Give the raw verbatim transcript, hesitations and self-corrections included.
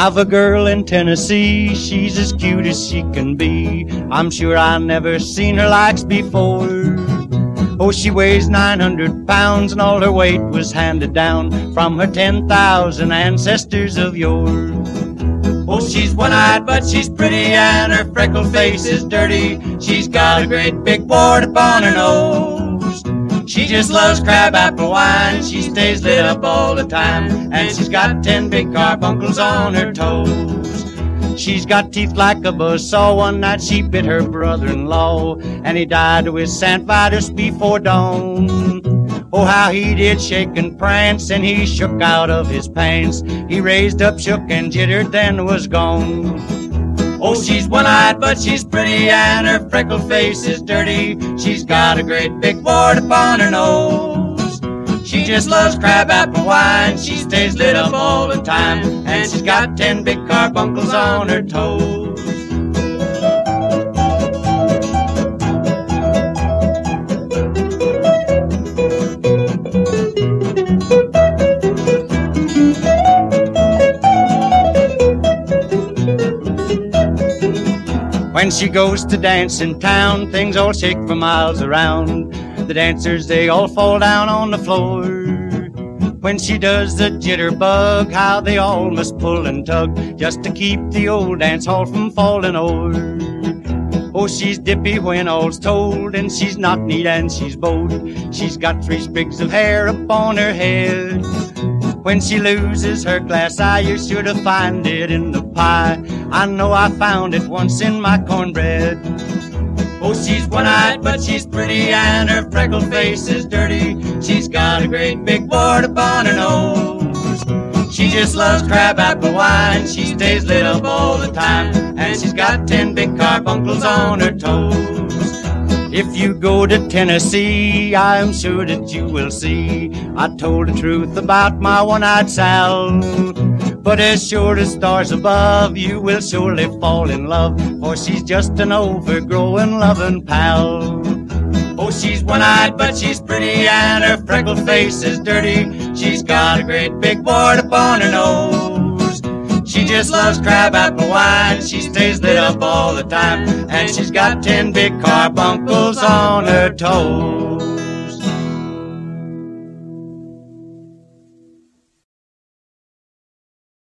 I've a girl in Tennessee, she's as cute as she can be. I'm sure I never seen her likes before. Oh, she weighs nine hundred pounds and all her weight was handed down from her ten thousand ancestors of yore. Oh, she's one-eyed but she's pretty and her freckled face is dirty. She's got a great big wart upon her nose. She just loves crabapple wine, she stays lit up all the time, and she's got ten big carbuncles on her toes. She's got teeth like a buzzsaw. One night she bit her brother-in-law, and he died with Saint Vitus before dawn. Oh, how he did shake and prance, and he shook out of his pants. He raised up, shook and jittered, then was gone. Oh, she's one-eyed but she's pretty and her freckled face is dirty. She's got a great big wart upon her nose. She just loves crabapple wine, she stays lit up all the time, and she's got ten big carbuncles on her toes. When she goes to dance in town, things all shake for miles around. The dancers, they all fall down on the floor. When she does the jitterbug, how they all must pull and tug just to keep the old dance hall from falling over. Oh, she's dippy when all's told, and she's knock-kneed and she's bowed. She's got three sprigs of hair upon her head. When she loses her glass eye, you're sure to find it in the pie. I know I found it once in my cornbread. Oh, she's one-eyed but she's pretty and her freckled face is dirty. She's got a great big wart upon her nose. She just loves crabapple wine, she stays lit up all the time, and she's got ten big carbuncles on her toes. If you go to Tennessee, I am sure that you will see I told the truth about my one-eyed Sal. But as sure as stars above, you will surely fall in love, for she's just an overgrowing loving pal. Oh, she's one-eyed but she's pretty and her freckled face is dirty. She's got a great big wart upon her nose. She just loves crabapple wine, she stays lit up all the time, and she's got ten big carbuncles on her toes.